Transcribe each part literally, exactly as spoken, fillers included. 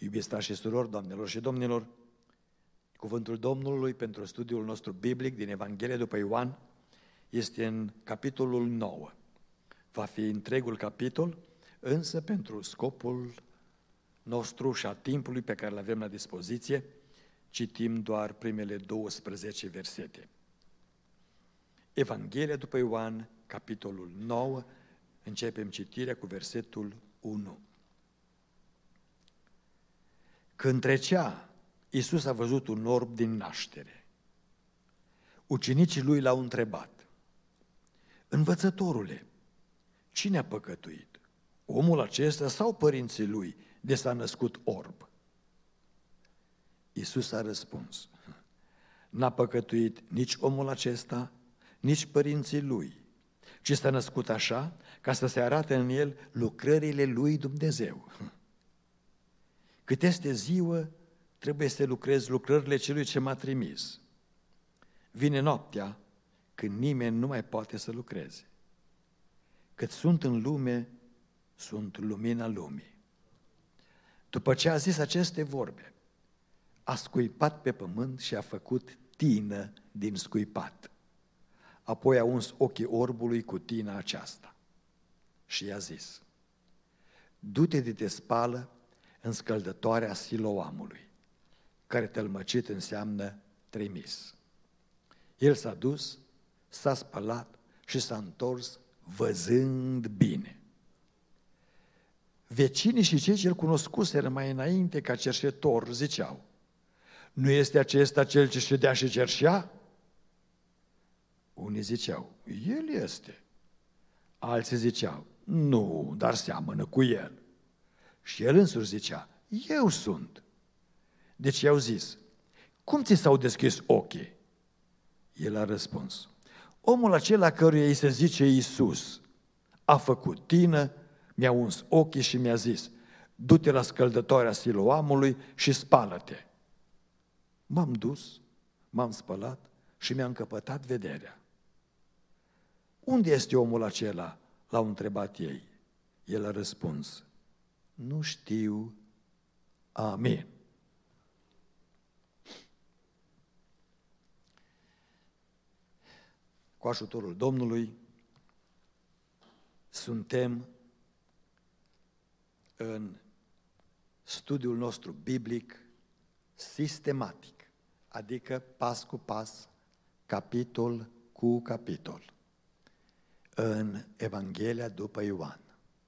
Iubiți frați și surori, doamnelor și domnilor, cuvântul Domnului pentru studiul nostru biblic din Evanghelia după Ioan este în capitolul nouă. Va fi întregul capitol, însă pentru scopul nostru și a timpului pe care îl avem la dispoziție, citim doar primele douăsprezece versete. Evanghelia după Ioan, capitolul nouă, începem citirea cu versetul unu. Când trecea, Iisus a văzut un orb din naștere. Ucenicii lui l-au întrebat: Învățătorule, cine a păcătuit? Omul acesta sau părinții lui, de s-a născut orb? Iisus a răspuns: N-a păcătuit nici omul acesta, nici părinții lui, ci s-a născut așa ca să se arate în el lucrările lui Dumnezeu. Cât este ziua, trebuie să lucrez lucrările celui ce m-a trimis. Vine noaptea când nimeni nu mai poate să lucreze. Cât sunt în lume, sunt lumina lumii. După ce a zis aceste vorbe, a scuipat pe pământ și a făcut tină din scuipat. Apoi a uns ochii orbului cu tina aceasta și i-a zis: Du-te de te spală în scăldătoarea Siloamului, care tălmăcit înseamnă trimis. El s-a dus, s-a spălat și s-a întors văzând bine. Vecinii și cei ce-l cunoscuseră mai înainte ca cerșetor ziceau: Nu este acesta cel ce ședea și cerșea? Unii ziceau: El este. Alții ziceau: Nu, dar seamănă cu el. Și el însuși zicea: Eu sunt. Deci i-au zis: Cum ți s-au deschis ochii? El a răspuns: Omul acela căruia îi se zice Iisus a făcut tină, mi-a uns ochii și mi-a zis: Du-te la scăldătoarea Siloamului și spală-te. M-am dus, m-am spălat și mi-a încăpătat vederea. Unde este omul acela? L-au întrebat ei. El a răspuns: Nu știu. Amin. Cu ajutorul Domnului suntem în studiul nostru biblic sistematic, adică pas cu pas, capitol cu capitol, în Evanghelia după Ioan.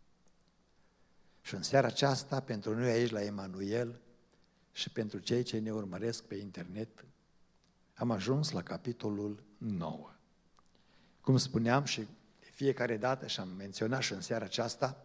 Și în seara aceasta, pentru noi aici la Emanuel și pentru cei ce ne urmăresc pe internet, am ajuns la capitolul nouă. Cum spuneam și de fiecare dată și am menționat și în seara aceasta,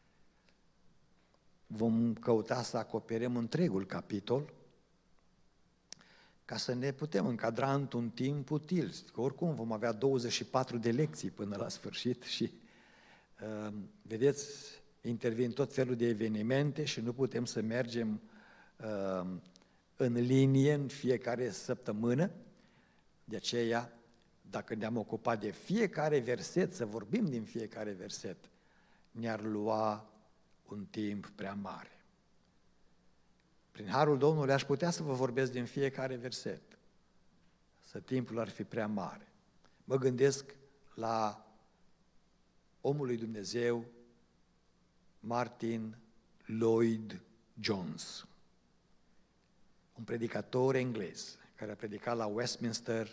vom căuta să acoperim întregul capitol ca să ne putem încadra într-un timp util. Că oricum vom avea douăzeci și patru de lecții până la sfârșit și, uh, vedeți, intervin tot felul de evenimente și nu putem să mergem uh, în linie în fiecare săptămână. De aceea, dacă ne-am ocupat de fiecare verset, să vorbim din fiecare verset, ne-ar lua un timp prea mare. Prin harul Domnului aș putea să vă vorbesc din fiecare verset, să timpul ar fi prea mare. Mă gândesc la omul lui Dumnezeu, Martin Lloyd-Jones, un predicator englez care a predicat la Westminster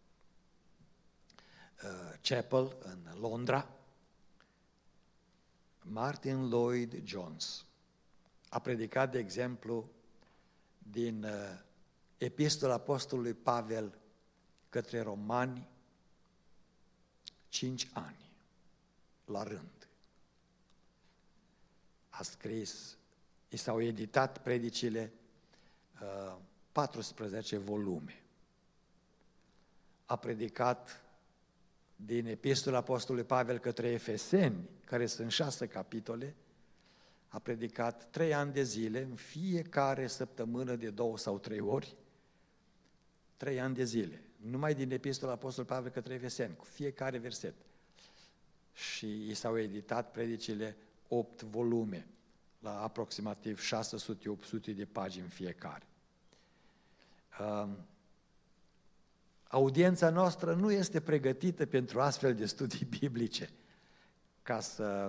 uh, Chapel în Londra. Martin Lloyd-Jones a predicat, de exemplu, din uh, Epistola Apostolului Pavel către Romani, cinci ani la rând. A scris, i s-au editat predicile, uh, paisprezece volume. A predicat din Epistola Apostolului Pavel către Efeseni, care sunt șase capitole, a predicat trei ani de zile, în fiecare săptămână de două sau trei ori, trei ani de zile, numai din Epistola Apostolului Pavel către Efeseni, cu fiecare verset. Și i s-au editat predicile opt volume la aproximativ șase sute opt sute de pagini fiecare. Audiența noastră nu este pregătită pentru astfel de studii biblice, ca să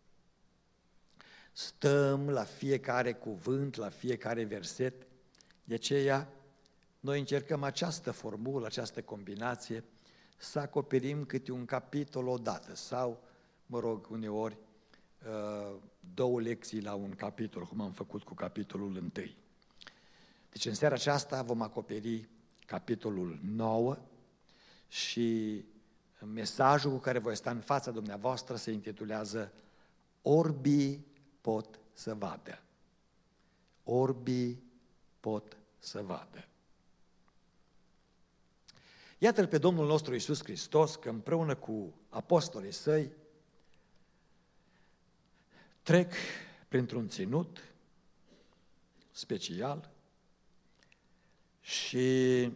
stăm la fiecare cuvânt, la fiecare verset. De aceea, noi încercăm această formulă, această combinație, să acoperim câte un capitol odată sau, mă rog, uneori, două lecții la un capitol, cum am făcut cu capitolul întâi. Deci în seara aceasta vom acoperi capitolul nouă și mesajul cu care voi sta în fața dumneavoastră se intitulează Orbii pot să vadă. Orbii pot să vadă. Iată-L pe Domnul nostru Iisus Hristos că împreună cu apostolii săi trec printr-un ținut special și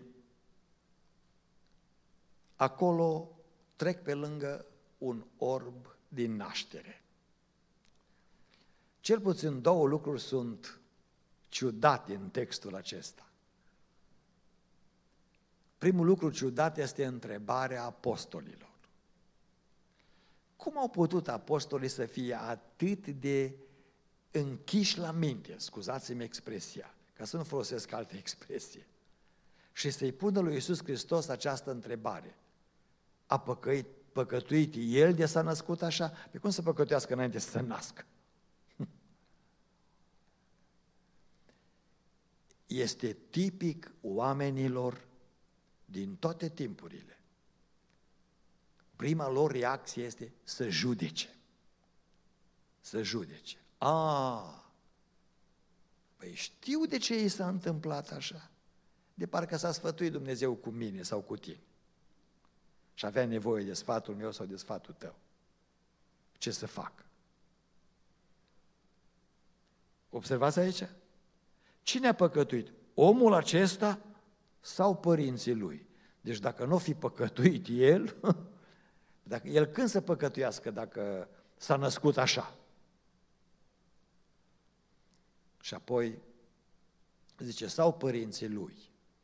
acolo trec pe lângă un orb din naștere. Cel puțin două lucruri sunt ciudate în textul acesta. Primul lucru ciudat este întrebarea apostolilor. Cum au putut apostolii să fie atât de închiși la minte, scuzați-mi expresia, ca să nu folosesc altă expresie, și să-i pună lui Iisus Hristos această întrebare? A păcăit, păcătuit El de s-a născut așa? Pe cum să păcătuiască înainte să se nască? Este tipic oamenilor din toate timpurile. Prima lor reacție este să judece. Să judece. A, păi știu de ce i s-a întâmplat așa. De parcă s-a sfătuit Dumnezeu cu mine sau cu tine. Și avea nevoie de sfatul meu sau de sfatul tău. Ce să fac? Observați aici? Cine a păcătuit? Omul acesta sau părinții lui? Deci dacă nu fi păcătuit el, dacă, el când să păcătuiască dacă s-a născut așa? Și apoi zice, sau părinții lui.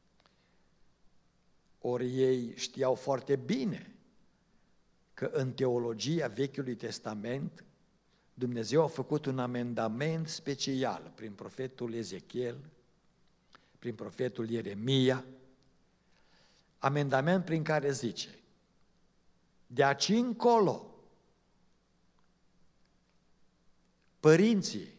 Ori ei știau foarte bine că în teologia Vechiului Testament Dumnezeu a făcut un amendament special prin profetul Ezechiel, prin profetul Ieremia, amendament prin care zice, de aici încolo, părinții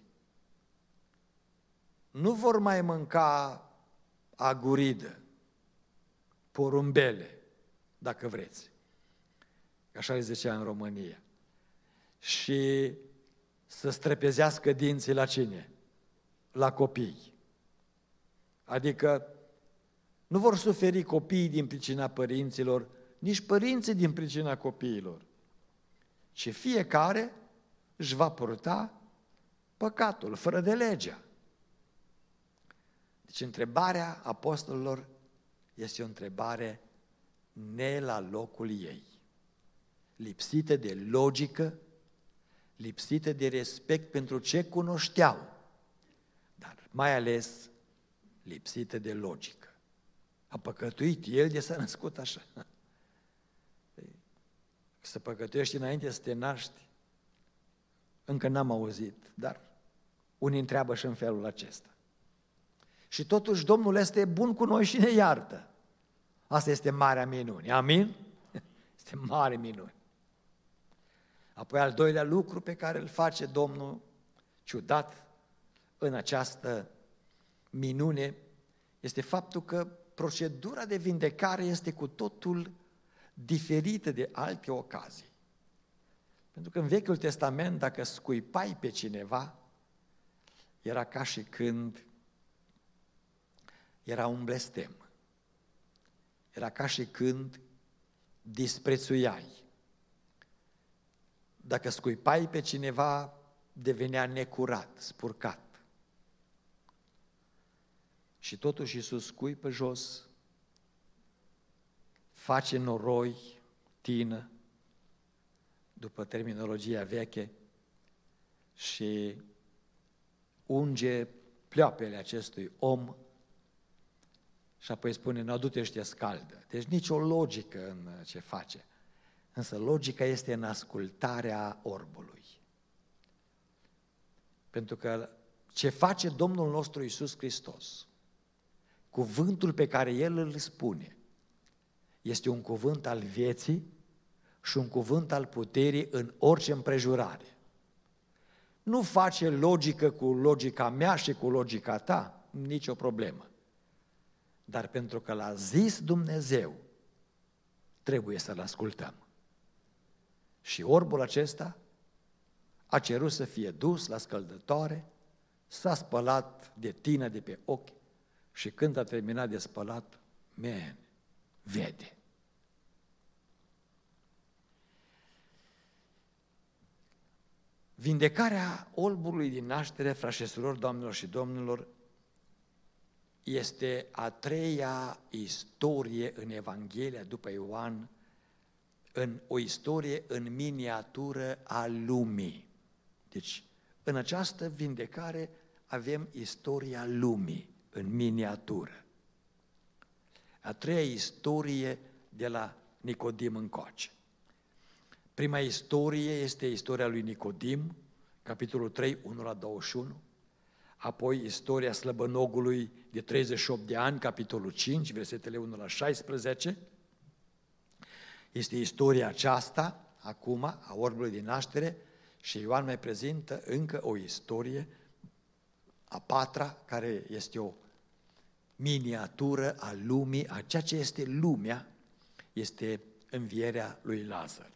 nu vor mai mânca aguridă, porumbele, dacă vreți, așa le zicea în România, și să străpezească dinții la cine? La copii. Adică nu vor suferi copiii din pricina părinților, nici părinții din pricina copiilor, ci fiecare își va purta păcatul, fără de legea. Deci întrebarea apostolilor este o întrebare ne la locul ei, lipsită de logică, lipsită de respect pentru ce cunoșteau, dar mai ales lipsită de logică. A păcătuit el de s-a născut așa. Să păcătuiești înainte să te naști, încă n-am auzit, dar unii întreabă și în felul acesta. Și totuși Domnul este bun cu noi și ne iartă. Asta este marea minune. Amin? Este mare minune. Apoi al doilea lucru pe care îl face Domnul ciudat în această minune este faptul că procedura de vindecare este cu totul diferită de alte ocazii. Pentru că în Vechiul Testament, dacă scuipai pe cineva, era ca și când era un blestem. Era ca și când disprețuiai. Dacă scuipai pe cineva, devenea necurat, spurcat. Și totuși Iisus scuipă jos, face noroi, tină, după terminologia veche, și unge pleoapele acestui om și apoi spune, nu, du-te și te scaldă. Deci nicio logică în ce face. Însă logica este în ascultarea orbului. Pentru că ce face Domnul nostru Iisus Hristos, cuvântul pe care El îl spune, este un cuvânt al vieții și un cuvânt al puterii în orice împrejurare. Nu face logică cu logica mea și cu logica ta, nicio problemă. Dar pentru că l-a zis Dumnezeu, trebuie să-L ascultăm. Și orbul acesta a cerut să fie dus la scăldătoare, s-a spălat de tină de pe ochi și când a terminat de spălat, man, vede. Vindecarea orbului din naștere, frați și surori, doamnelor și domnilor, este a treia istorie în Evanghelia după Ioan, în o istorie în miniatură a lumii. Deci, în această vindecare avem istoria lumii în miniatură. A treia istorie de la Nicodim încoace. Prima istorie este istoria lui Nicodim, capitolul trei, unu la douăzeci și unu, apoi istoria slăbănogului de treizeci și opt de ani, capitolul cinci, versetele unu la șaisprezece. Este istoria aceasta, acum, a orbului din naștere, și Ioan mai prezintă încă o istorie, a patra, care este o miniatură a lumii, a ceea ce este lumea, este învierea lui Lazar.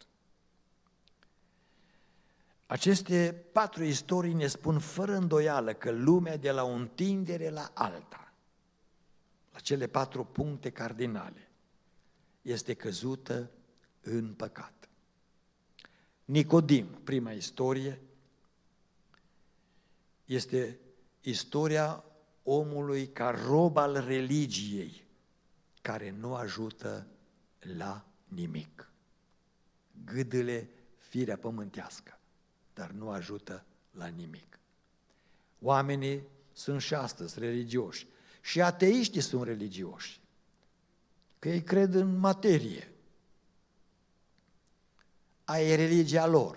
Aceste patru istorii ne spun fără îndoială că lumea de la o întindere la alta, la cele patru puncte cardinale, este căzută în păcat. Nicodim, prima istorie, este istoria omului ca rob al religiei, care nu ajută la nimic. Gâdâle firea pământească, dar nu ajută la nimic. Oamenii sunt și astăzi religioși, și ateiștii sunt religioși, că ei cred în materie. Aia e religia lor.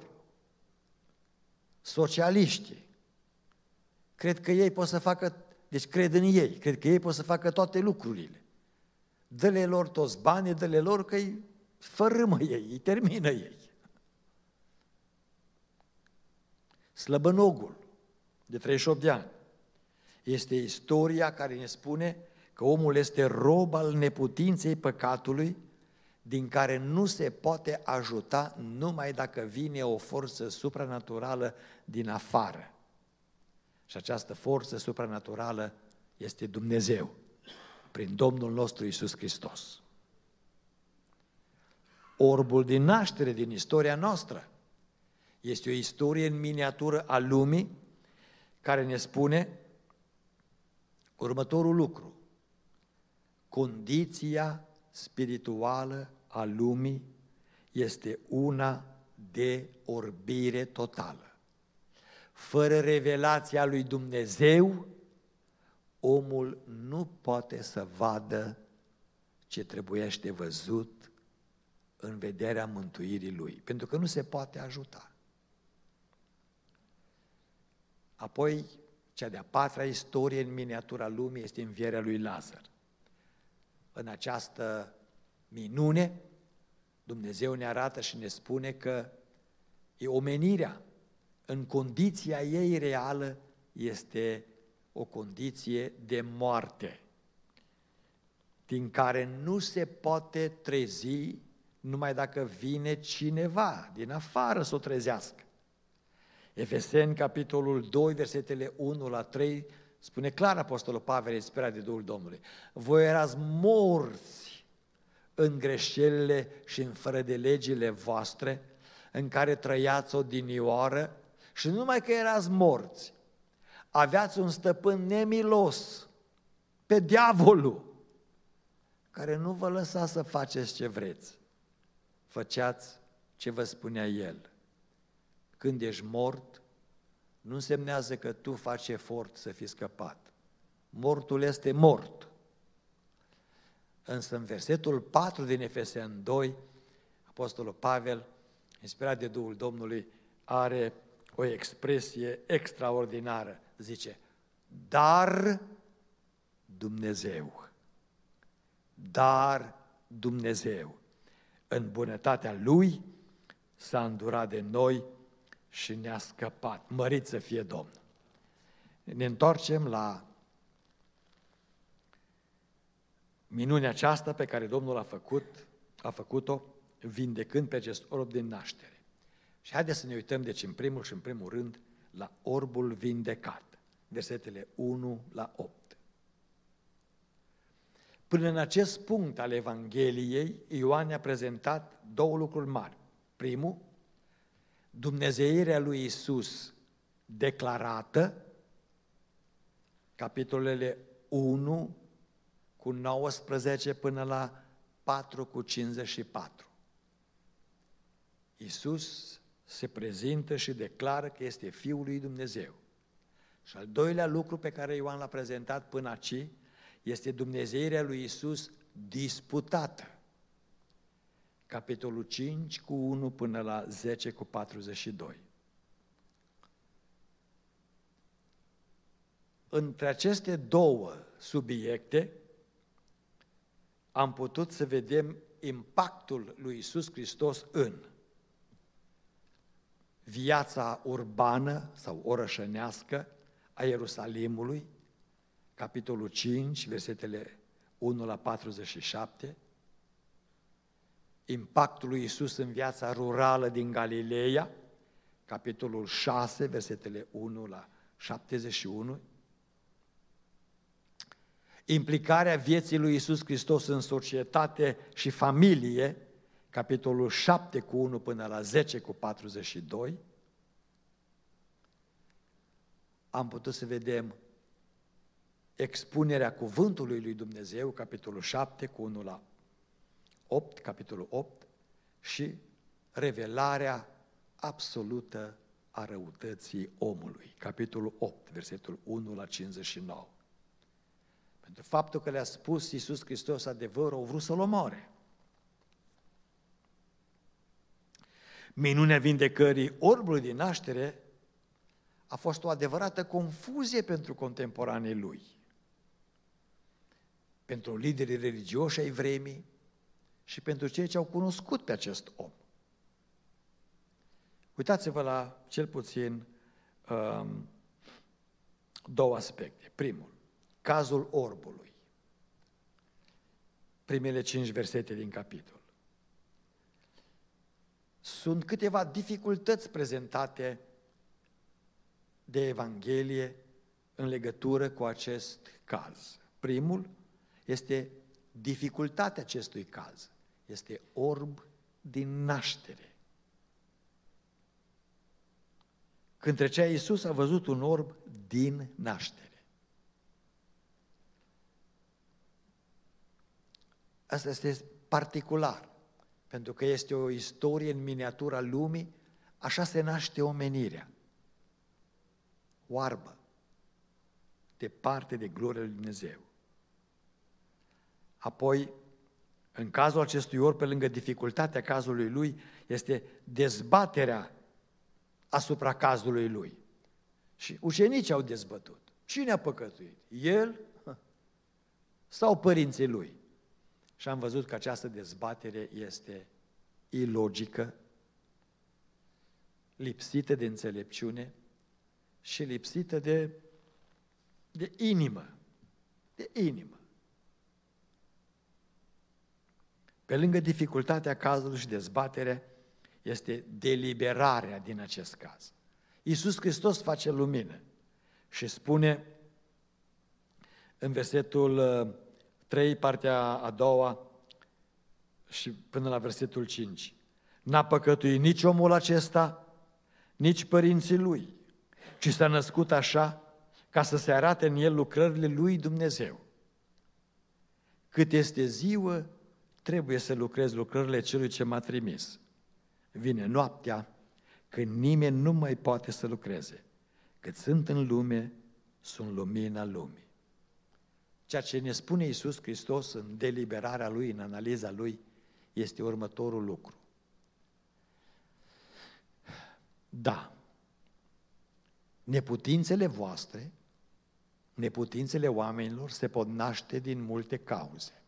Socialiștii cred că ei pot să facă, deci cred în ei, cred că ei pot să facă toate lucrurile. Dă-le lor toți banii, dă-le lor că îi fărâmă ei, îi termină ei. Slăbănogul, de treizeci și opt de ani, este istoria care ne spune că omul este rob al neputinței păcatului, din care nu se poate ajuta numai dacă vine o forță supranaturală din afară. Și această forță supranaturală este Dumnezeu, prin Domnul nostru Iisus Hristos. Orbul din naștere din istoria noastră este o istorie în miniatură a lumii care ne spune următorul lucru: condiția spirituală a lumii este una de orbire totală. Fără revelația lui Dumnezeu, omul nu poate să vadă ce trebuiește văzut în vederea mântuirii lui, pentru că nu se poate ajuta. Apoi, cea de-a patra istorie în miniatura lumii este învierea lui Lazar. În această minune, Dumnezeu ne arată și ne spune că e omenirea, în condiția ei reală, este o condiție de moarte, din care nu se poate trezi numai dacă vine cineva din afară să o trezească. Efeseni, capitolul doi, versetele unu la trei, spune clar Apostolul Pavel, inspirat de Duhul Domnului: voi erați morți în greșelile și în fără de legile voastre, în care trăiați odinioară, și nu numai că erați morți, aveați un stăpân nemilos, pe diavolul, care nu vă lăsa să faceți ce vreți. Făceați ce vă spunea el. Când ești mort, nu însemnează că tu faci efort să fii scăpat. Mortul este mort. Însă în versetul patru din Efeseni doi, Apostolul Pavel, inspirat de Duhul Domnului, are o expresie extraordinară. Zice, dar Dumnezeu, dar Dumnezeu, în bunătatea Lui, s-a îndurat de noi și ne-a scăpat. Mărit să fie Domnul! Ne întoarcem la minunea aceasta pe care Domnul a făcut, a făcut-o vindecând pe acest orb din naștere. Și haideți să ne uităm deci în primul și în primul rând la orbul vindecat, versetele unu la opt. Până în acest punct al Evangheliei, Ioan a prezentat două lucruri mari. Primul, dumnezeirea lui Iisus declarată, capitolele unu cu nouăsprezece până la patru cu cincizeci și patru. Iisus se prezintă și declară că este Fiul lui Dumnezeu. Și al doilea lucru pe care Ioan l-a prezentat până aici este dumnezeirea lui Iisus disputată. Capitolul cinci cu unu până la zece cu patruzeci și doi. Între aceste două subiecte am putut să vedem impactul lui Iisus Hristos în viața urbană sau orășănească a Ierusalimului, capitolul cinci, versetele unu la patruzeci și șapte, impactul lui Iisus în viața rurală din Galileea, capitolul șase, versetele unu la șaptezeci și unu, implicarea vieții lui Iisus Hristos în societate și familie, capitolul șapte cu unu până la zece cu patruzeci și doi, am putut să vedem expunerea cuvântului lui Dumnezeu, capitolul șapte cu unu la opt, capitolul opt, și revelarea absolută a răutății omului, capitolul opt, versetul unu la cincizeci și nouă. Pentru faptul că le-a spus Iisus Hristos adevărul, au vrut să-L omoare. Minunea vindecării orbului din naștere a fost o adevărată confuzie pentru contemporanii lui, pentru liderii religioși ai vremii și pentru cei ce au cunoscut pe acest om. Uitați-vă la cel puțin um, două aspecte. Primul, cazul orbului. Primele cinci versete din capitol. Sunt câteva dificultăți prezentate de Evanghelie în legătură cu acest caz. Primul este dificultatea acestui caz. Este orb din naștere. Când trecea Iisus, a văzut un orb din naștere. Asta este particular, pentru că este o istorie în miniatura lumii, așa se naște omenirea. Oarbă, departe de gloria lui Dumnezeu. Apoi, în cazul acestui orb, pe lângă dificultatea cazului lui, este dezbaterea asupra cazului lui. Și ucenicii au dezbătut. Cine a păcătuit? El sau părinții lui? Și am văzut că această dezbatere este ilogică, lipsită de înțelepciune și lipsită de, de inimă. De inimă. Pe lângă dificultatea cazului și dezbaterea, este deliberarea din acest caz. Iisus Hristos face lumină și spune în versetul trei, partea a doua și până la versetul cinci. N-a păcătuit nici omul acesta, nici părinții lui, ci s-a născut așa ca să se arate în el lucrările lui Dumnezeu. Cât este ziua, trebuie să lucrez lucrările celui ce m-a trimis. Vine noaptea când nimeni nu mai poate să lucreze, cât sunt în lume, sunt lumina lumii. Ceea ce ne spune Iisus Hristos în deliberarea Lui, în analiza Lui, este următorul lucru. Da, neputințele voastre, neputințele oamenilor se pot naște din multe cauze.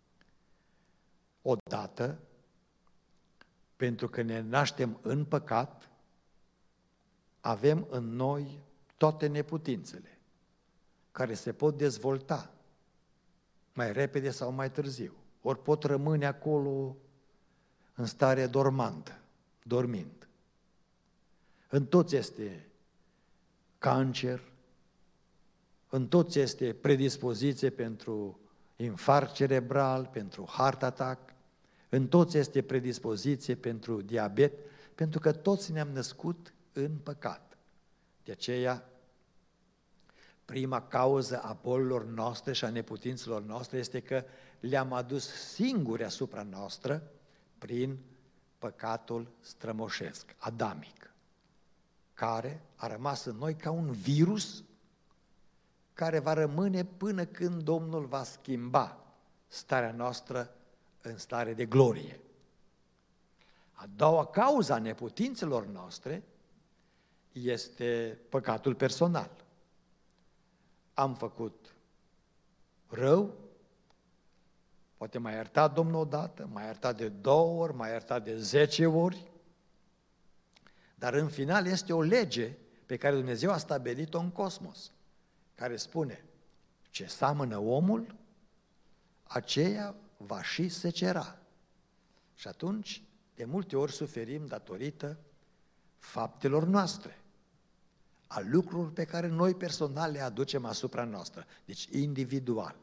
Odată, pentru că ne naștem în păcat, avem în noi toate neputințele, care se pot dezvolta mai repede sau mai târziu, ori pot rămâne acolo în stare dormantă, dormind. În toți este cancer, în toți este predispoziție pentru infarct cerebral, pentru heart attack, în toți este predispoziție pentru diabet, pentru că toți ne-am născut în păcat. De aceea, prima cauză a bolilor noastre și a neputințelor noastre este că le-am adus singuri asupra noastră prin păcatul strămoșesc, adamic, care a rămas în noi ca un virus care va rămâne până când Domnul va schimba starea noastră în stare de glorie. A doua cauză a neputințelor noastre este păcatul personal. Am făcut rău, poate m-a iertat Domnul odată, m-a iertat de două ori, m-a iertat de zece ori, dar în final este o lege pe care Dumnezeu a stabilit-o în cosmos, care spune, ce seamănă omul, aceea va și secera. Și atunci, de multe ori suferim datorită faptelor noastre, a lucrurilor pe care noi personal le aducem asupra noastră, deci individual.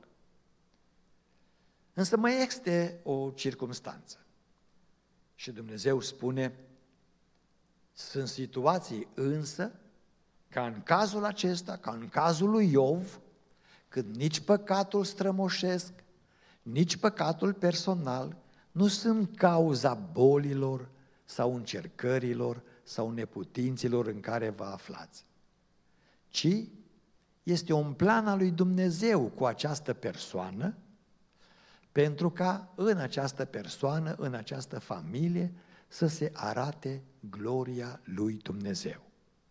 Însă mai este o circumstanță și Dumnezeu spune, sunt situații însă, ca în cazul acesta, ca în cazul lui Iov, când nici păcatul strămoșesc, nici păcatul personal nu sunt cauza bolilor sau încercărilor sau neputinților în care vă aflați, ci este un plan al lui Dumnezeu cu această persoană, pentru ca în această persoană, în această familie, să se arate gloria lui Dumnezeu.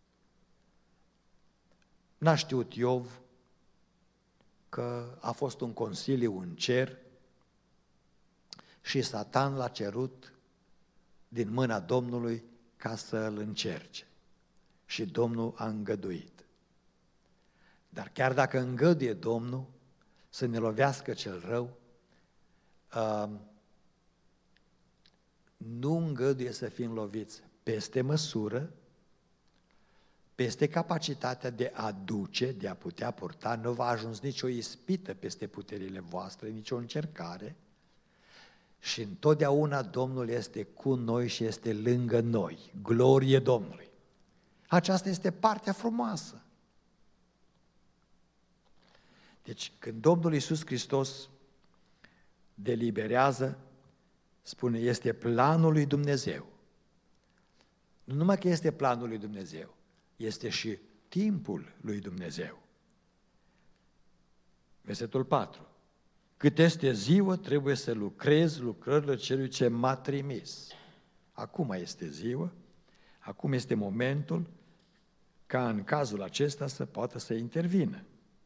N-a știut Iov că a fost un consiliu în cer și Satan l-a cerut din mâna Domnului ca să îl încerce. Și Domnul a îngăduit. Dar chiar dacă îngăduie Domnul să ne lovească cel rău, uh, nu îngăduie să fim loviți peste măsură, peste capacitatea de a duce, de a putea purta, nu va ajuns nicio ispită peste puterile voastre, nicio încercare, și întotdeauna Domnul este cu noi și este lângă noi. Glorie Domnului! Aceasta este partea frumoasă. Deci, când Domnul Iisus Hristos deliberează, spune, este planul lui Dumnezeu. Nu numai că este planul lui Dumnezeu, este și timpul lui Dumnezeu. Versetul patru. Cât este ziua, trebuie să lucrez lucrările celui ce m-a trimis. Acum este ziua, acum este momentul ca în cazul acesta să poată să intervină.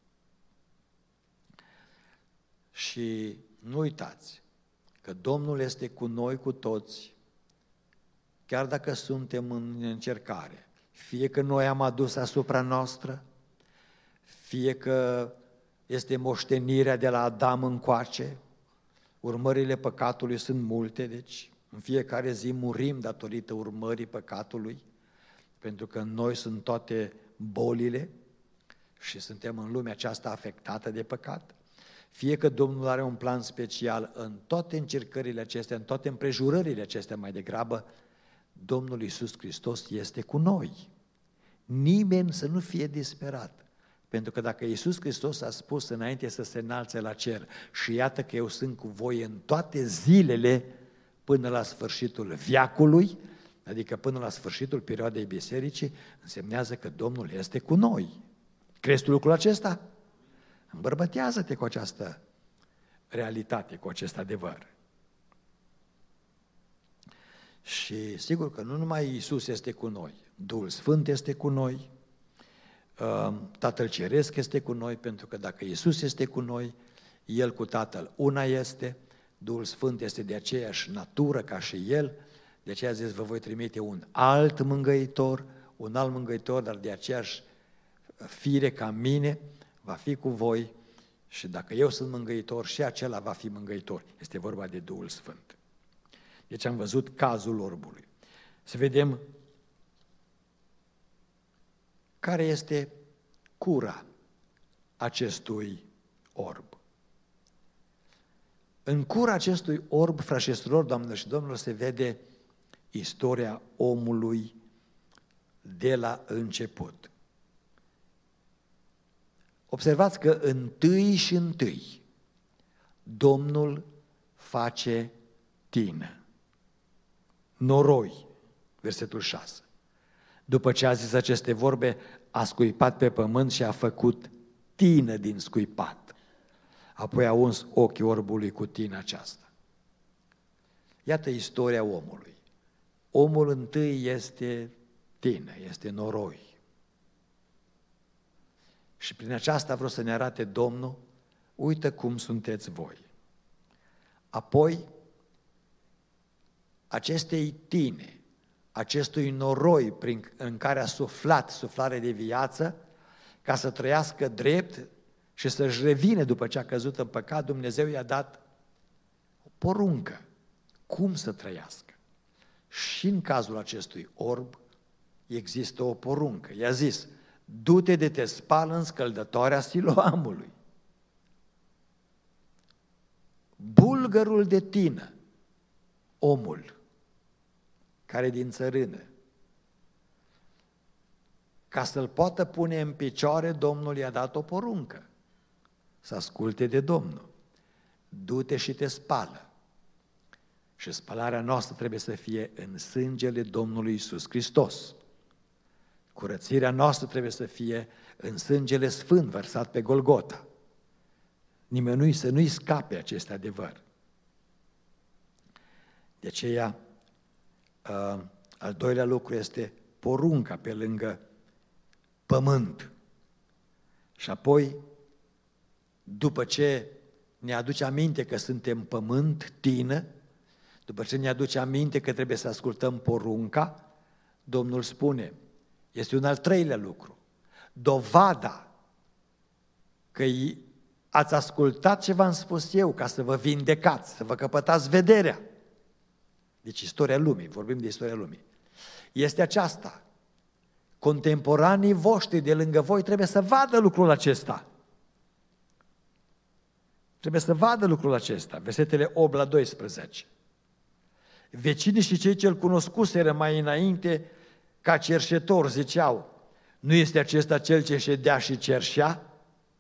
Și nu uitați că Domnul este cu noi, cu toți, chiar dacă suntem în încercare. Fie că noi am adus asupra noastră, fie că este moștenirea de la Adam încoace, urmările păcatului sunt multe, deci în fiecare zi murim datorită urmării păcatului, pentru că în noi sunt toate bolile și suntem în lumea aceasta afectată de păcat. Fie că Domnul are un plan special în toate încercările acestea, în toate împrejurările acestea mai degrabă, Domnul Iisus Hristos este cu noi. Nimeni să nu fie disperat. Pentru că dacă Iisus Hristos a spus înainte să se înalțe la cer și iată că eu sunt cu voi în toate zilele până la sfârșitul veacului, adică până la sfârșitul perioadei bisericii, însemnează că Domnul este cu noi. Crezi tu lucrul acesta? Îmbărbătează-te cu această realitate, cu acest adevăr. Și sigur că nu numai Iisus este cu noi, Duhul Sfânt este cu noi, Tatăl Ceresc este cu noi, pentru că dacă Iisus este cu noi, El cu Tatăl una este, Duhul Sfânt este de aceeași natură ca și El, de aceea a zis, vă voi trimite un alt mângâitor, un alt mângâitor, dar de aceeași fire ca mine, va fi cu voi și dacă eu sunt mângâitor, și acela va fi mângâitor. Este vorba de Duhul Sfânt. Deci am văzut cazul orbului. Să vedem care este cura acestui orb. În cura acestui orb, frașesurilor, doamnelor și domnilor, se vede istoria omului de la început. Observați că întâi și întâi Domnul face tină, noroi, versetul șase. După ce a zis aceste vorbe, a scuipat pe pământ și a făcut tină din scuipat. Apoi a uns ochii orbului cu tină aceasta. Iată istoria omului. Omul întâi este tină, este noroi. Și prin aceasta vreau să ne arate Domnul, uită cum sunteți voi. Apoi, acestei tine, acestui noroi prin, în care a suflat suflare de viață, ca să trăiască drept și să-și revine după ce a căzut în păcat, Dumnezeu i-a dat o poruncă. Cum să trăiască? Și în cazul acestui orb există o poruncă. I-a zis, du-te de te spală în scăldătoarea Siloamului. Bulgărul de tină, omul care din țărână, ca să-l poată pune în picioare, Domnul i-a dat o poruncă, să asculte de Domnul. Du-te și te spală. Și spălarea noastră trebuie să fie în sângele Domnului Iisus Hristos. Curățirea noastră trebuie să fie în sângele sfânt vărsat pe Golgota. Nimănui să nu-i scape acest adevăr. De aceea, al doilea lucru este porunca pe lângă pământ. Și apoi, după ce ne aduce aminte că suntem pământ, tină, după ce ne aduce aminte că trebuie să ascultăm porunca, Domnul spune, este un al treilea lucru, dovada că ați ascultat ce v-am spus eu ca să vă vindecați, să vă căpătați vederea. Deci istoria lumii, vorbim de istoria lumii. Este aceasta. Contemporanii voștri de lângă voi trebuie să vadă lucrul acesta. Trebuie să vadă lucrul acesta. Versetele opt la doisprezece. Vecinii și cei ce-l cunoscuseră mai înainte ca cerșetor ziceau, nu este acesta cel ce ședea și cerșea?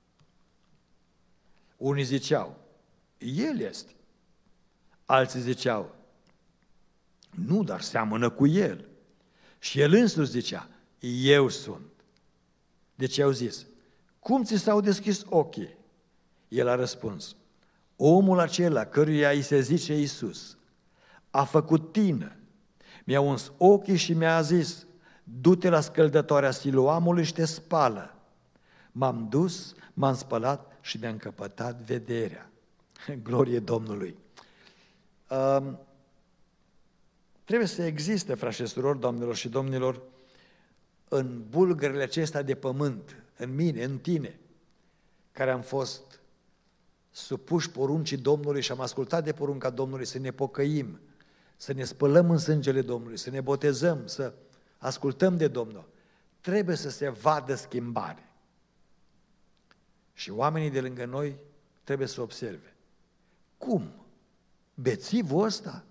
Unii ziceau, el este. Alții ziceau, nu, dar seamănă cu el. Și el însuși zicea, eu sunt. Deci i-au zis, cum ți s-au deschis ochii? El a răspuns, omul acela căruia îi se zice Iisus a făcut tină, mi-a uns ochii și mi-a zis, du-te la scăldătoarea Siloamului și te spală. M-am dus, m-am spălat și mi-am căpătat vederea. Glorie Domnului! Um, trebuie să existe, frați și surori, doamnelor și domnilor, în bulgările acestea de pământ, în mine, în tine, care am fost supuși poruncii Domnului și am ascultat de porunca Domnului să ne pocăim, să ne spălăm în sângele Domnului, să ne botezăm, să ascultăm de Domnul, trebuie să se vadă schimbare. Și oamenii de lângă noi trebuie să observe. Cum? Bețivul ăsta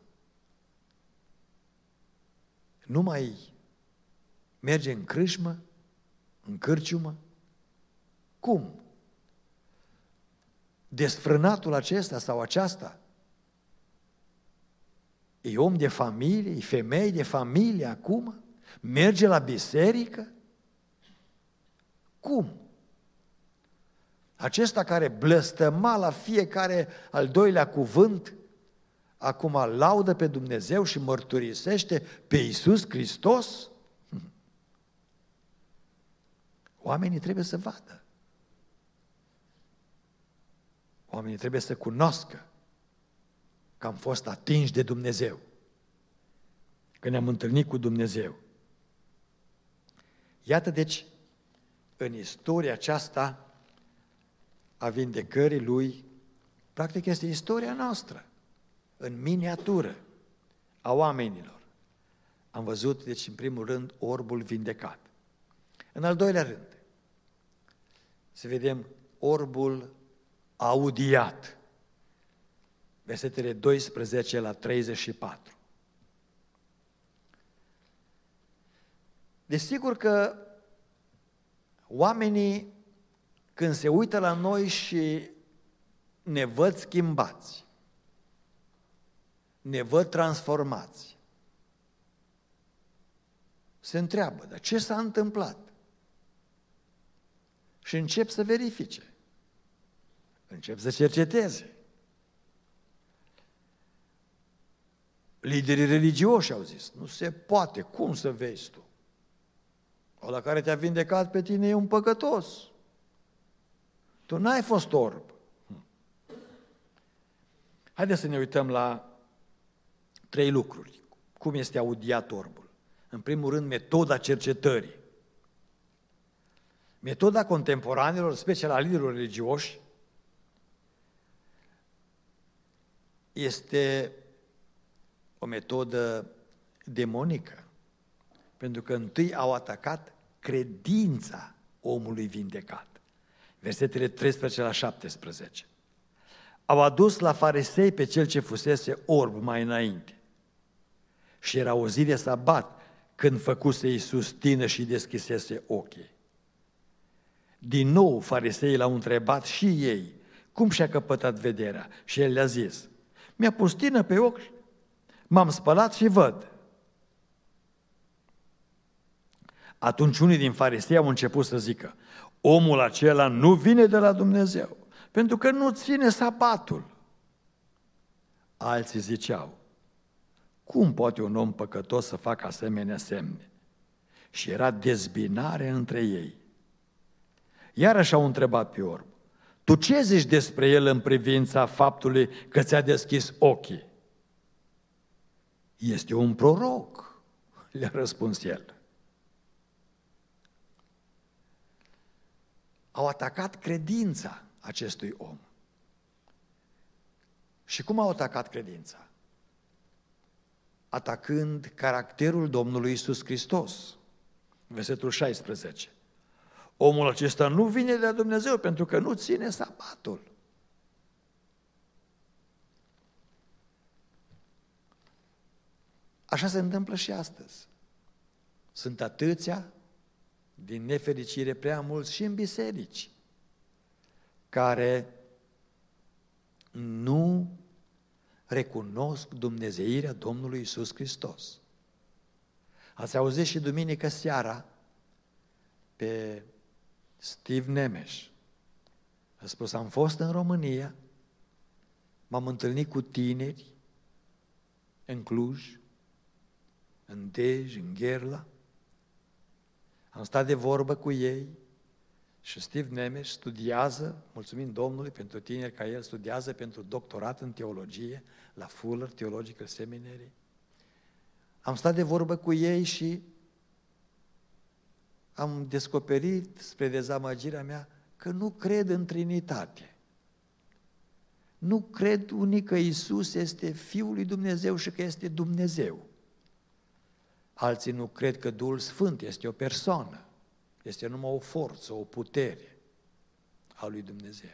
nu mai merge în crâșmă, în cârciumă? Cum? Desfrânatul acesta sau aceasta E om de familie, e femeie de familie acum? Merge la biserică? Cum? Acesta care blăstăma la fiecare al doilea cuvânt, acum laudă pe Dumnezeu și mărturisește pe Iisus Hristos? Oamenii trebuie să vadă. Oamenii trebuie să cunoască că am fost atinși de Dumnezeu, că ne-am întâlnit cu Dumnezeu. Iată deci, în istoria aceasta a vindecării Lui, practic este istoria noastră, în miniatură, a oamenilor. Am văzut, deci, în primul rând, orbul vindecat. În al doilea rând, să vedem orbul audiat. Versetele doisprezece la treizeci și patru. Desigur că oamenii, când se uită la noi și ne văd schimbați, ne văd transformați, se întreabă, dar ce s-a întâmplat? Și încep să verifice, încep să cerceteze. Liderii religioși au zis, nu se poate, cum să vezi tu? Ăla care te-a vindecat pe tine e un păcătos. Tu n-ai fost orb. Haideți să ne uităm la trei lucruri. Cum este audiat orbul? În primul rând, metoda cercetării. Metoda contemporanelor, special a liderilor religioși, este o metodă demonică, pentru că întâi au atacat credința omului vindecat. Versetele treisprezece la șaptesprezece. Au adus la farisei pe cel ce fusese orb mai înainte. Și era o zi de sabat când făcuse Iisus tină și deschisese ochii. Din nou fariseii l-au întrebat și ei cum și-a căpătat vederea și el le-a zis, mi-a pus tină pe ochi, m-am spălat și văd. Atunci unii din farisei au început să zică, omul acela nu vine de la Dumnezeu, pentru că nu ține sabatul. Alții ziceau, cum poate un om păcătos să facă asemenea semne? Și era dezbinare între ei. Iarăși au întrebat pe orb, tu ce zici despre el în privința faptului că ți-a deschis ochii? Este un proroc, le-a răspuns el. Au atacat credința acestui om. Și cum au atacat credința? Atacând caracterul Domnului Iisus Hristos. Versetul șaisprezece. Omul acesta nu vine de la Dumnezeu pentru că nu ține sabatul. Așa se întâmplă și astăzi. Sunt atâția, din nefericire prea mulți și în biserici, care nu recunosc dumnezeirea Domnului Iisus Hristos. Ați auzit și duminică seara pe Steve Nemes. A spus, am fost în România, m-am întâlnit cu tineri în Cluj, în Dej, în Gherla, am stat de vorbă cu ei și Steve Nemes studiază, mulțumim Domnului pentru tineri ca el, studiază pentru doctorat în teologie la Fuller Theological Seminary. Am stat de vorbă cu ei și am descoperit, spre dezamăgirea mea, că nu cred în Trinitate. Nu cred unii că Iisus este Fiul lui Dumnezeu și că este Dumnezeu. Alții nu cred că Duhul Sfânt este o persoană, este numai o forță, o putere a lui Dumnezeu.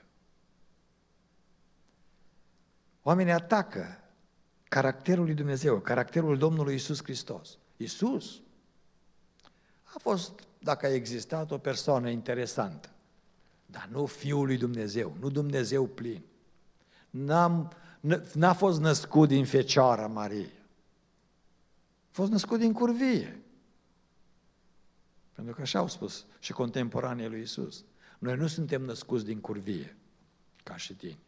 Oamenii atacă caracterul lui Dumnezeu, caracterul Domnului Iisus Hristos. Iisus a fost, dacă a existat, o persoană interesantă, dar nu Fiul lui Dumnezeu, nu Dumnezeu plin. N-am, n-a fost născut din Fecioara Marie, fost născut din curvie. Pentru că așa au spus și contemporanii lui Iisus. Noi nu suntem născuți din curvie, ca și tine.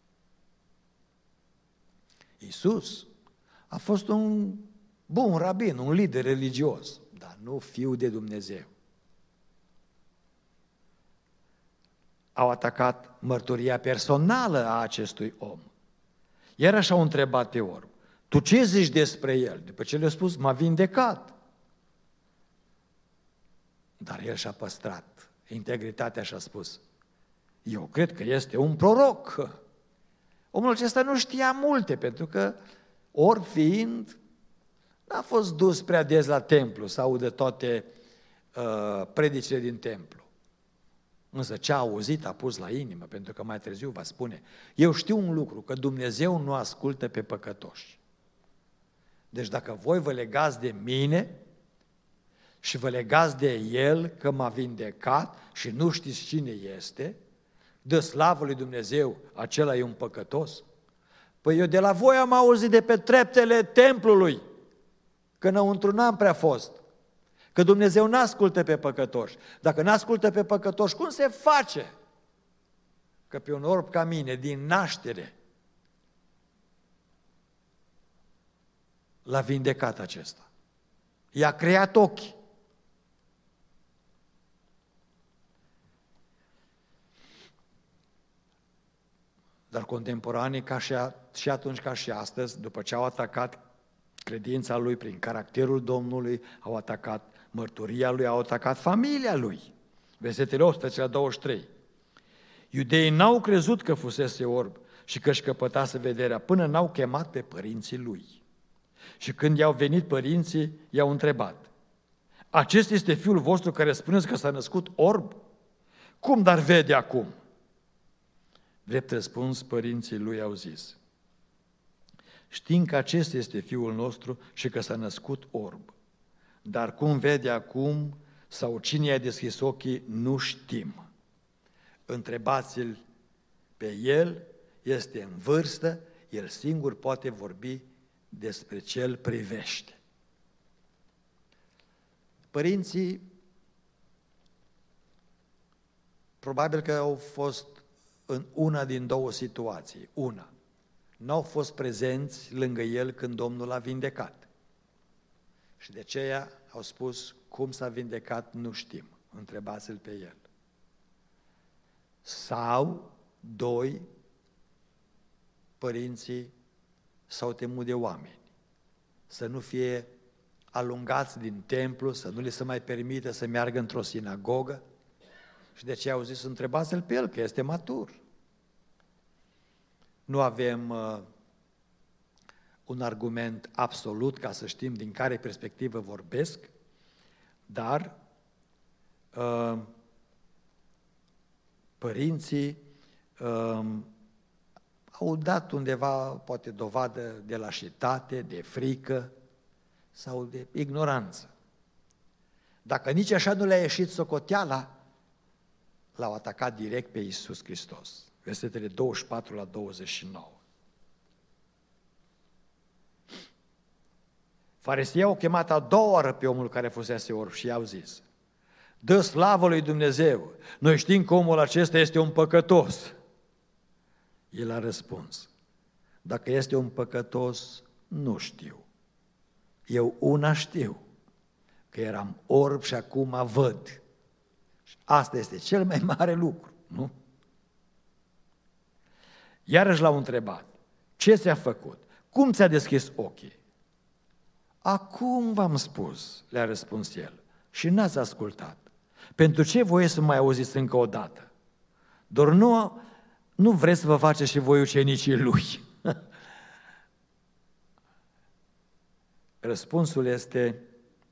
Iisus a fost un bun rabin, un lider religios, dar nu fiul de Dumnezeu. Au atacat mărturia personală a acestui om. Iar așa au întrebat pe orb: tu ce zici despre el? După ce le-a spus, m-a vindecat. Dar el și-a păstrat integritatea și a spus: eu cred că este un proroc. Omul acesta nu știa multe, pentru că, orb fiind, n-a fost dus prea des la templu să audă toate uh, predicile din templu. Însă ce a auzit a pus la inimă, pentru că mai târziu va spune: eu știu un lucru, că Dumnezeu nu ascultă pe păcătoși. Deci dacă voi vă legați de mine și vă legați de El că m-a vindecat și nu știți cine este, dă slavă lui Dumnezeu, acela e un păcătos. Păi eu de la voi am auzit de pe treptele templului, că înăuntru n-am prea fost, că Dumnezeu n-ascultă pe păcătoși. Dacă n-ascultă pe păcătoși, cum se face că pe un orb ca mine, din naștere, l-a vindecat acesta? I-a creat ochii. Dar contemporanii, ca și, a, și atunci ca și astăzi, după ce au atacat credința lui prin caracterul Domnului, au atacat mărturia lui, au atacat familia lui. Versetele optsprezece la douăzeci și trei. Iudeii n-au crezut că fusese orb și că își căpătase vederea, până n-au chemat pe părinții lui. Și când i-au venit părinții, i-au întrebat: acesta este fiul vostru care spuneți că s-a născut orb? Cum dar vede acum? Drept răspuns, părinții lui au zis: știm că acesta este fiul nostru și că s-a născut orb, dar cum vede acum sau cine i-a deschis ochii, nu știm. Întrebați-l pe el, este în vârstă, el singur poate vorbi despre ce îl privește. Părinții probabil că au fost în una din două situații. Una, n-au fost prezenți lângă el când Domnul l-a vindecat. Și de aceea au spus: cum s-a vindecat, nu știm, întrebați-l pe el. Sau, doi, părinții s-au temut de oameni, să nu fie alungați din templu, să nu li se mai permită să meargă într-o sinagogă, și de aceea au zis: întrebați-l pe el, că este matur. Nu avem uh, un argument absolut ca să știm din care perspectivă vorbesc, dar uh, părinții uh, au dat undeva, poate, dovadă de lașitate, de frică sau de ignoranță. Dacă nici așa nu le-a ieșit socoteala, l-au atacat direct pe Iisus Hristos. Versetele douăzeci și patru la douăzeci și nouă. Fariseii au chemat a doua oară pe omul care fusese orb și i-au zis: dă slavă lui Dumnezeu, noi știm că omul acesta este un păcătos. El a răspuns: dacă este un păcătos, nu știu. Eu una știu, că eram orb și acum văd. Asta este cel mai mare lucru, nu? Iarăși l-au întrebat: ce ți-a făcut? Cum ți-a deschis ochii? Acum v-am spus, le-a răspuns el, și n-ați ascultat. Pentru ce voiți să mai auziți încă o dată? Doar nu, nu vreți să vă faceți și voi ucenicii lui. Răspunsul este: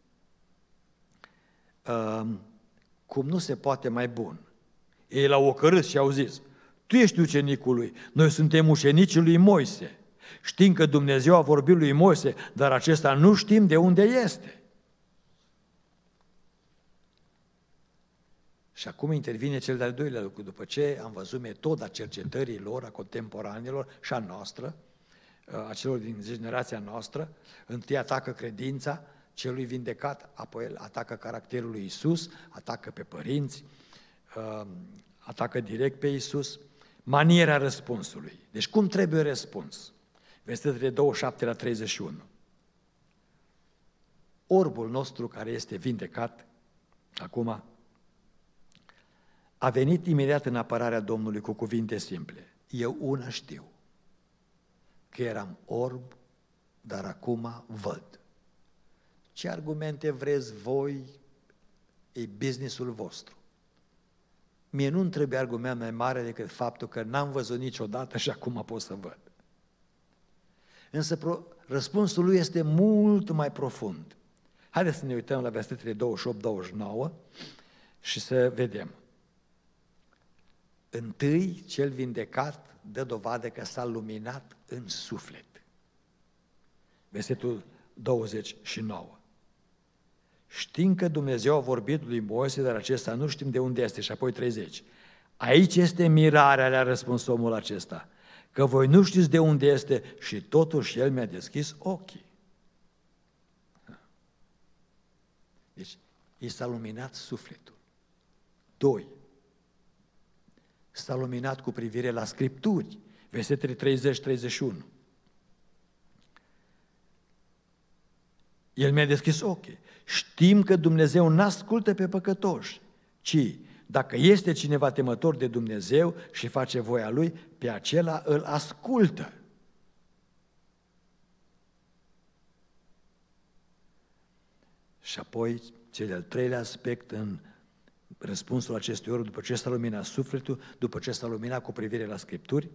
uh, cum nu se poate mai bun. Ei l-au ocărât și au zis: tu ești ucenicul lui, noi suntem ucenicii lui Moise. Știm că Dumnezeu a vorbit lui Moise, dar acesta nu știm de unde este. Și acum intervine cel de-al doilea lucru. După ce am văzut metoda cercetării lor, a contemporanilor și a noastră, a celor din generația noastră. Întâi atacă credința celui vindecat, apoi el atacă caracterul lui Iisus, atacă pe părinți, atacă direct pe Iisus. Maniera răspunsului. Deci cum trebuie răspuns? Versetele douăzeci și șapte la treizeci și unu. Orbul nostru care este vindecat, acum, a venit imediat în apărarea Domnului cu cuvinte simple. Eu una știu, că eram orb, dar acum văd. Ce argumente vreți voi, e businessul vostru. Mie nu-mi trebuie argument mai mare decât faptul că n-am văzut niciodată și acum pot să văd. Însă răspunsul lui este mult mai profund. Haideți să ne uităm la versetele douăzeci și opt douăzeci și nouă și să vedem. Întâi, cel vindecat dă dovadă că s-a luminat în suflet. Versetul douăzeci și nouă. Știm că Dumnezeu a vorbit lui Moise, dar acesta nu știm de unde este. Și apoi treizeci. Aici este mirarea, le-a răspuns omul acesta, că voi nu știți de unde este și totuși el mi-a deschis ochii. Deci, i s-a luminat sufletul. Doi. S-a luminat cu privire la Scripturi. Versetele treizeci treizeci și unu. El mi-a deschis ochii. Știm că Dumnezeu n-ascultă pe păcătoși, ci dacă este cineva temător de Dumnezeu și face voia Lui, pe acela îl ascultă. Și apoi, cel de-al treilea aspect în răspunsul acestui orb, după ce s-a luminat sufletul, după ce s-a luminat cu privire la Scripturi,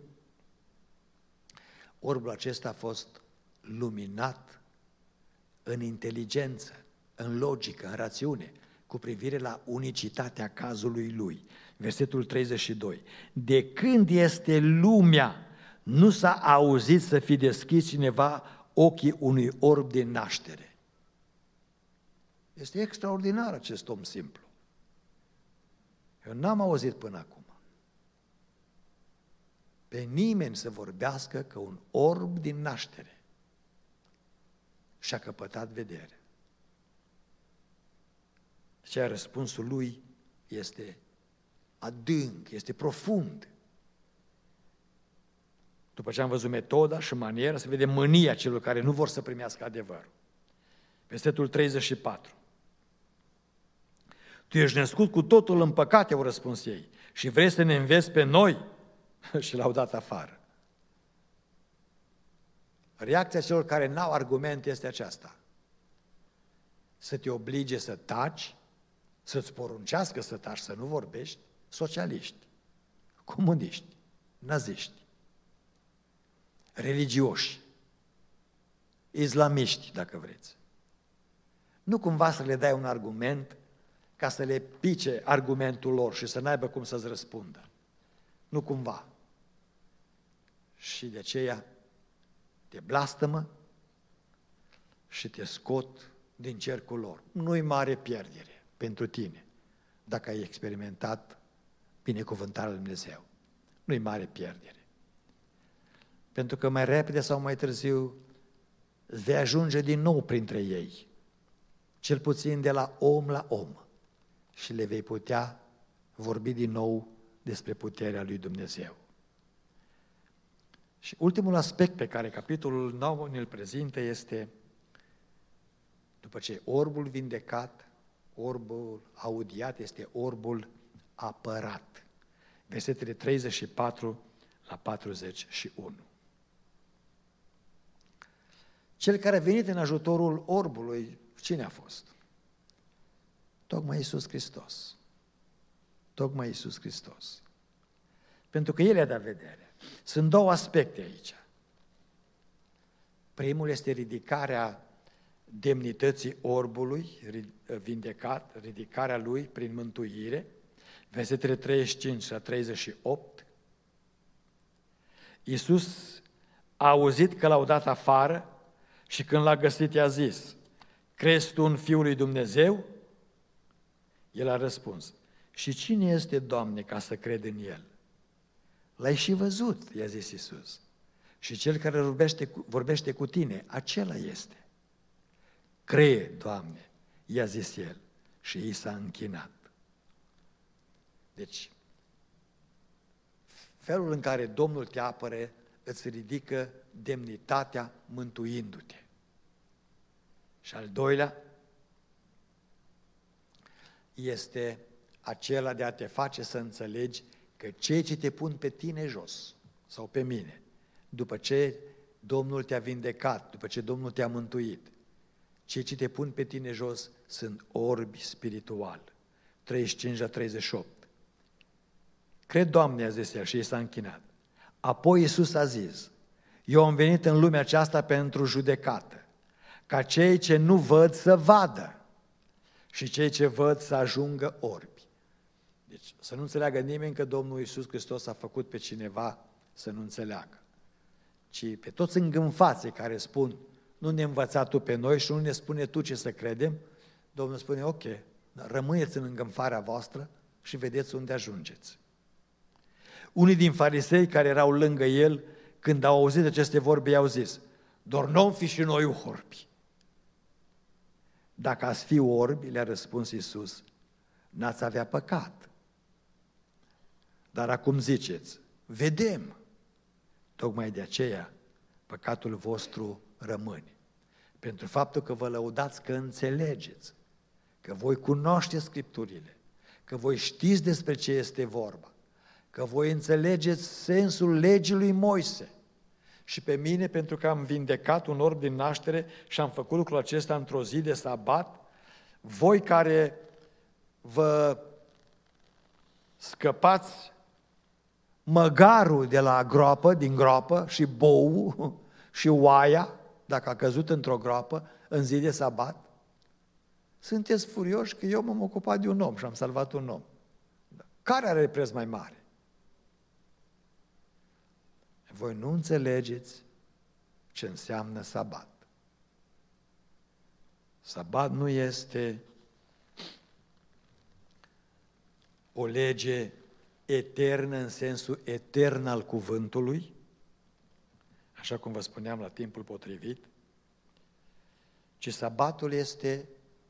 orbul acesta a fost luminat în inteligență, în logică, în rațiune, cu privire la unicitatea cazului lui. Versetul treizeci și doi. De când este lumea, nu s-a auzit să fi deschis cineva ochii unui orb de naștere. Este extraordinar acest om simplu. Eu n-am auzit până acum pe nimeni să vorbească că un orb din naștere și-a căpătat vedere. Și răspunsul lui este adânc, este profund. După ce am văzut metoda și maniera, se vede mânia celor care nu vor să primească adevărul. Versetul treizeci și patru. Tu ești născut cu totul în păcate, au răspuns ei, și vrei să ne înveți pe noi? Și l-au dat afară. Reacția celor care n-au argumente este aceasta. Să te oblige să taci, să-ți poruncească să taci, să nu vorbești, socialiști, comuniști, naziști, religioși, islamiști, dacă vreți. Nu cumva să le dai un argument ca să le pice argumentul lor și să n-aibă cum să-ți răspundă. Nu cumva. Și de aceea te blastămă și te scot din cercul lor. Nu-i mare pierdere pentru tine dacă ai experimentat binecuvântarea lui Dumnezeu. Nu-i mare pierdere. Pentru că mai repede sau mai târziu vei ajunge din nou printre ei, cel puțin de la om la om, și le vei putea vorbi din nou despre puterea lui Dumnezeu. Și ultimul aspect pe care capitolul nouă ne-l prezintă este, după ce orbul vindecat, orbul audiat, este orbul apărat. Versetele treizeci și patru la patruzeci și unu. Cel care a venit în ajutorul orbului, cine a fost? Tocmai Iisus Hristos. Tocmai Iisus Hristos. Pentru că El i-a dat vedere. Sunt două aspecte aici. Primul este ridicarea demnității orbului vindecat, ridicarea lui prin mântuire, versetele treizeci și cinci la treizeci și opt. Iisus a auzit că l-au dat afară și când l-a găsit i-a zis: crezi tu în Fiul lui Dumnezeu? El a răspuns: și cine este, Doamne, ca să cred în El? L-ai și văzut, i-a zis Iisus. Și cel care vorbește cu, vorbește cu tine, acela este. Cree, Doamne, i-a zis el și i s-a închinat. Deci, felul în care Domnul te apără îți ridică demnitatea mântuindu-te. Și al doilea este acela de a te face să înțelegi că cei ce te pun pe tine jos sau pe mine, după ce Domnul te-a vindecat, după ce Domnul te-a mântuit, cei ce te pun pe tine jos sunt orbi spiritual. treizeci și cinci la treizeci și opt. Cred, Doamne, a zis el și i s-a închinat. Apoi Iisus a zis, eu am venit în lumea aceasta pentru judecată, ca cei ce nu văd să vadă și cei ce văd să ajungă orbi. Deci să nu înțeleagă nimeni că Domnul Iisus Hristos a făcut pe cineva să nu înțeleagă, ci pe toți îngânfații care spun, nu ne învăța tu pe noi și nu ne spune tu ce să credem, Domnul spune, ok, rămâneți în îngânfarea voastră și vedeți unde ajungeți. Unii din farisei care erau lângă el, când au auzit aceste vorbe, i-au zis, doar n-om fi și noi orbi. Dacă ați fi orbi, le-a răspuns Iisus, n-ați avea păcat. Dar acum ziceți, vedem. Tocmai de aceea, păcatul vostru rămâne. Pentru faptul că vă lăudați că înțelegeți, că voi cunoașteți Scripturile, că voi știți despre ce este vorba, că voi înțelegeți sensul legii lui Moise. Și pe mine, pentru că am vindecat un orb din naștere și am făcut lucrul acesta într-o zi de sabat, voi care vă scăpați măgarul de la groapă, din groapă, și boul și oaia, dacă a căzut într-o groapă, în zi de sabat, sunteți furioși că eu m-am ocupat de un om și am salvat un om. Care are preț mai mare? Voi nu înțelegeți ce înseamnă sabat. Sabat nu este o lege eternă în sensul etern al cuvântului, așa cum vă spuneam la timpul potrivit, ci sabatul este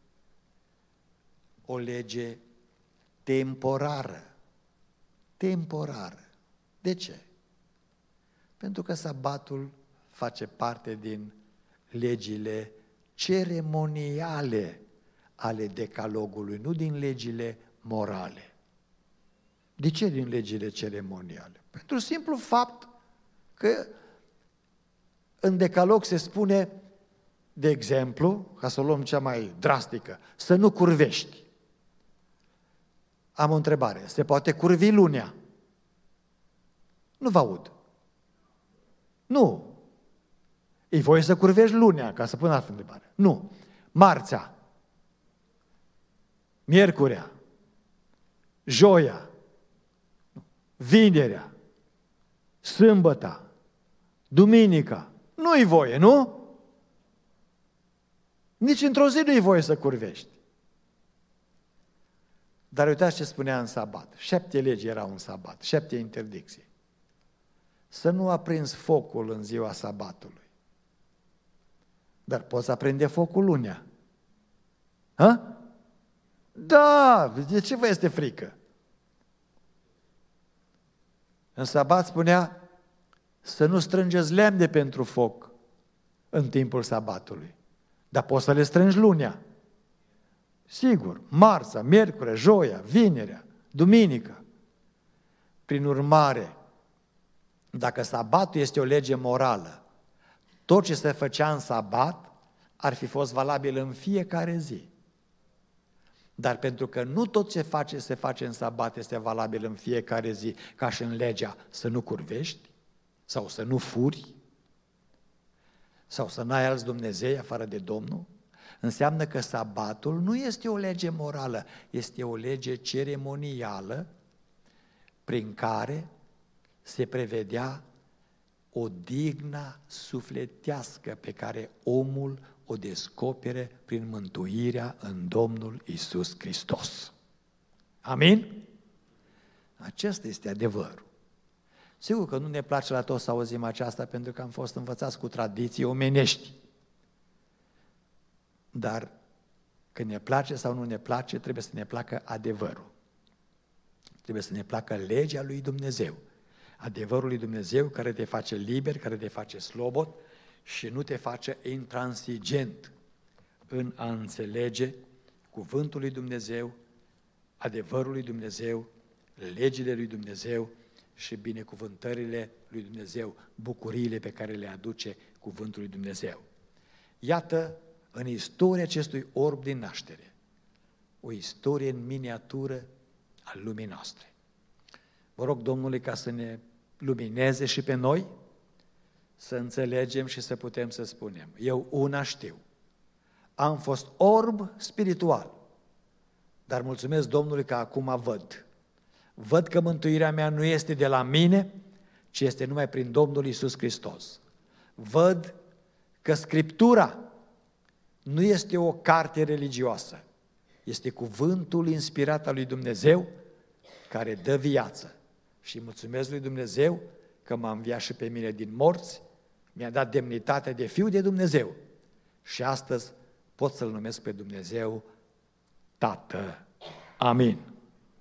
o lege temporară. Temporară. De ce? Pentru că sabatul face parte din legile ceremoniale ale decalogului, nu din legile morale. De ce din legile ceremoniale? Pentru simplu fapt că în decalog se spune, de exemplu, ca să o luăm cea mai drastică, să nu curvești. Am o întrebare, se poate curvi lunea? Nu vă aud. Nu. E voie să curvești lunea, ca să pun altă întrebare. Nu. Marțea, miercurea, joia, vinerea, sâmbăta, duminica. Nu-i voie, nu? Nici într-o zi nu-i voie să curvești. Dar uitați ce spunea în sabat. Șapte legi erau în sabat, șapte interdicții. Să nu aprinzi focul în ziua sabatului. Dar poți aprinde focul lunea. Ha? Da, de ce vă este frică? În sabat spunea să nu strângeți lemn de pentru foc în timpul sabatului. Dar poți să le strângi lunea. Sigur, marța, miercurea, joia, vinerea, duminică. Prin urmare, dacă sabatul este o lege morală, tot ce se făcea în sabat ar fi fost valabil în fiecare zi. Dar pentru că nu tot ce face, se face în sabat este valabil în fiecare zi, ca și în legea să nu curvești, sau să nu furi, sau să n-ai alți Dumnezei afară de Domnul, înseamnă că sabatul nu este o lege morală, este o lege ceremonială prin care se prevedea o digna sufletească pe care omul o descopere prin mântuirea în Domnul Iisus Hristos. Amin? Acesta este adevărul. Sigur că nu ne place la toți să auzim aceasta, pentru că am fost învățați cu tradiții omenești. Dar când ne place sau nu ne place, trebuie să ne placă adevărul. Trebuie să ne placă legea lui Dumnezeu. Adevărul lui Dumnezeu care te face liber, care te face slobod și nu te face intransigent în a înțelege cuvântul lui Dumnezeu, adevărul lui Dumnezeu, legile lui Dumnezeu și binecuvântările lui Dumnezeu, bucuriile pe care le aduce cuvântul lui Dumnezeu. Iată, în istoria acestui orb din naștere, o istorie în miniatură a lumii noastre. Vă rog, Domnule, ca să ne lumineze și pe noi, să înțelegem și să putem să spunem: eu una știu, am fost orb spiritual, dar mulțumesc Domnului că acum văd. Văd că mântuirea mea nu este de la mine, ci este numai prin Domnul Iisus Hristos. Văd că Scriptura nu este o carte religioasă, este cuvântul inspirat al lui Dumnezeu care dă viață. Și mulțumesc lui Dumnezeu că m-a înviat și pe mine din morți, mi-a dat demnitatea de fiu de Dumnezeu și astăzi pot să-L numesc pe Dumnezeu Tată. Amin.